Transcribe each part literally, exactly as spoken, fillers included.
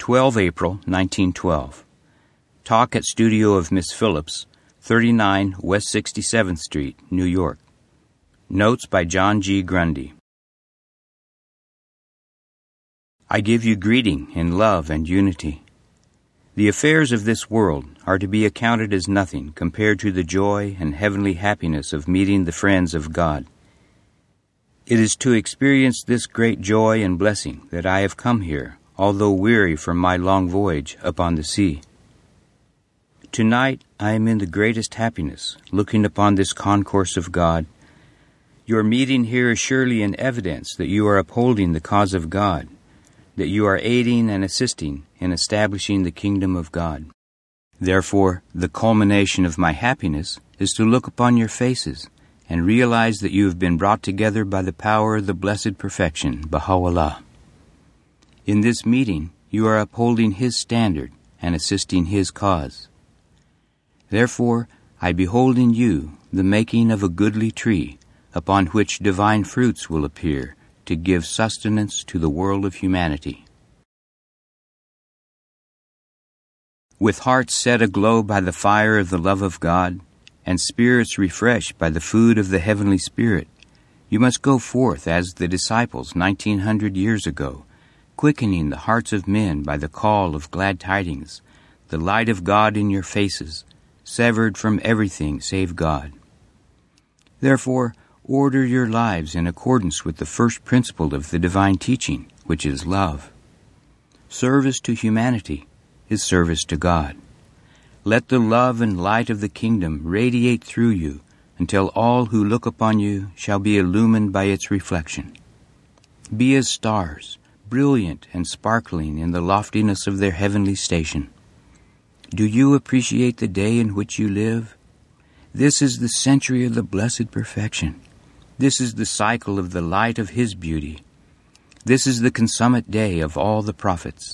twelve April nineteen twelve. Talk at studio of Miss Phillips, thirty-nine West sixty-seventh Street, New York. Notes by John G. Grundy. I give you greeting in love and unity. The affairs of this world are to be accounted as nothing compared to the joy and heavenly happiness of meeting the friends of God. It is to experience this great joy and blessing that I have come here, although weary from my long voyage upon the sea. Tonight I am in the greatest happiness, looking upon this concourse of God. Your meeting here is surely an evidence that you are upholding the cause of God, that you are aiding and assisting in establishing the kingdom of God. Therefore, the culmination of my happiness is to look upon your faces and realize that you have been brought together by the power of the blessed perfection, Baha'u'llah. In this meeting, you are upholding His standard and assisting His cause. Therefore, I behold in you the making of a goodly tree, upon which divine fruits will appear, to give sustenance to the world of humanity. With hearts set aglow by the fire of the love of God, and spirits refreshed by the food of the heavenly Spirit, you must go forth as the disciples nineteen hundred years ago, quickening the hearts of men by the call of glad tidings, the light of God in your faces, severed from everything save God. Therefore, order your lives in accordance with the first principle of the divine teaching, which is love. Service to humanity is service to God. Let the love and light of the kingdom radiate through you until all who look upon you shall be illumined by its reflection. Be as stars, brilliant and sparkling in the loftiness of their heavenly station. Do you appreciate the day in which you live? This is the century of the blessed perfection. This is the cycle of the light of His beauty. This is the consummate day of all the prophets.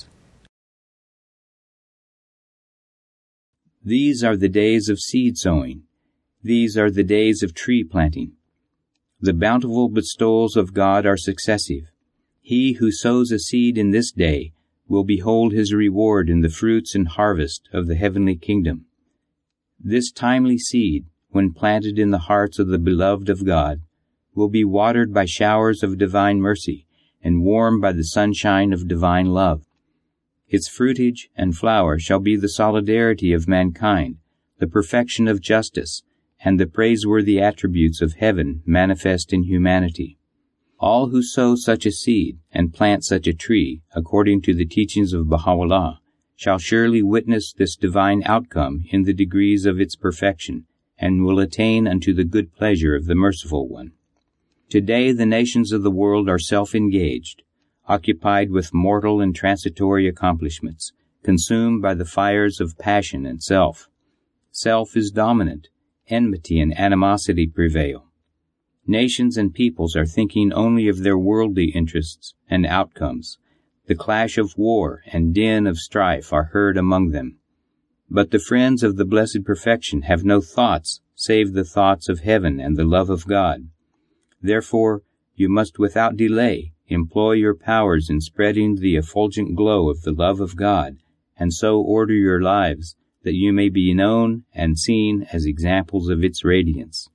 These are the days of seed sowing. These are the days of tree planting. The bountiful bestowals of God are successive. He who sows a seed in this day will behold his reward in the fruits and harvest of the heavenly kingdom. This timely seed, when planted in the hearts of the beloved of God, will be watered by showers of divine mercy and warmed by the sunshine of divine love. Its fruitage and flower shall be the solidarity of mankind, the perfection of justice, and the praiseworthy attributes of heaven manifest in humanity. All who sow such a seed and plant such a tree, according to the teachings of Baha'u'llah, shall surely witness this divine outcome in the degrees of its perfection, and will attain unto the good pleasure of the Merciful One. Today the nations of the world are self-engaged, occupied with mortal and transitory accomplishments, consumed by the fires of passion and self. Self is dominant, enmity and animosity prevail. Nations and peoples are thinking only of their worldly interests and outcomes. The clash of war and din of strife are heard among them. But the friends of the blessed perfection have no thoughts save the thoughts of heaven and the love of God. Therefore, you must without delay employ your powers in spreading the effulgent glow of the love of God, and so order your lives that you may be known and seen as examples of its radiance.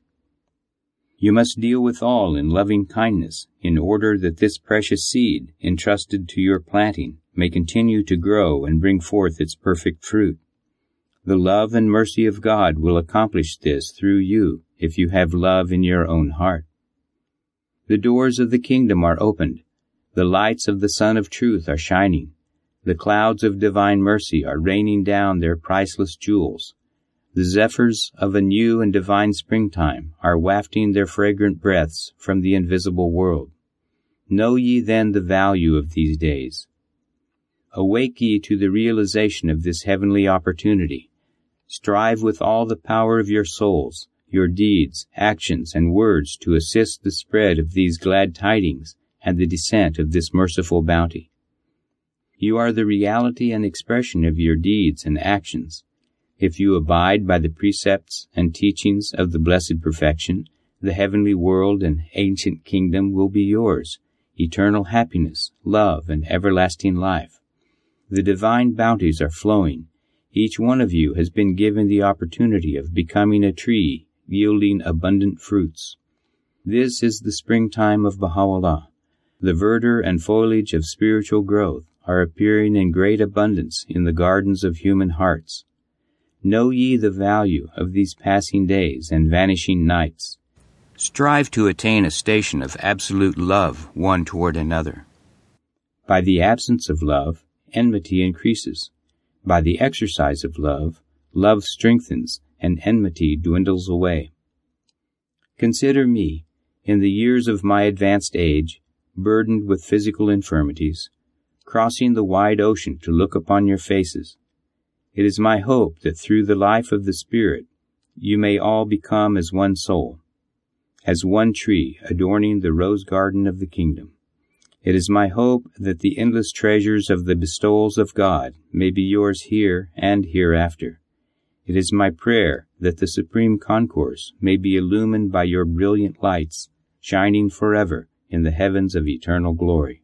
You must deal with all in loving kindness, in order that this precious seed, entrusted to your planting, may continue to grow and bring forth its perfect fruit. The love and mercy of God will accomplish this through you, if you have love in your own heart. The doors of the kingdom are opened. The lights of the Sun of Truth are shining. The clouds of divine mercy are raining down their priceless jewels. The zephyrs of a new and divine springtime are wafting their fragrant breaths from the invisible world. Know ye then the value of these days. Awake ye to the realization of this heavenly opportunity. Strive with all the power of your souls, your deeds, actions, and words to assist the spread of these glad tidings and the descent of this merciful bounty. You are the reality and expression of your deeds and actions. If you abide by the precepts and teachings of the blessed perfection, the heavenly world and ancient kingdom will be yours, eternal happiness, love, and everlasting life. The divine bounties are flowing. Each one of you has been given the opportunity of becoming a tree yielding abundant fruits. This is the springtime of Baha'u'llah. The verdure and foliage of spiritual growth are appearing in great abundance in the gardens of human hearts. Know ye the value of these passing days and vanishing nights. Strive to attain a station of absolute love one toward another. By the absence of love, enmity increases. By the exercise of love, love strengthens and enmity dwindles away. Consider me, in the years of my advanced age, burdened with physical infirmities, crossing the wide ocean to look upon your faces. It is my hope that through the life of the Spirit, you may all become as one soul, as one tree adorning the rose garden of the kingdom. It is my hope that the endless treasures of the bestowals of God may be yours here and hereafter. It is my prayer that the supreme concourse may be illumined by your brilliant lights, shining forever in the heavens of eternal glory.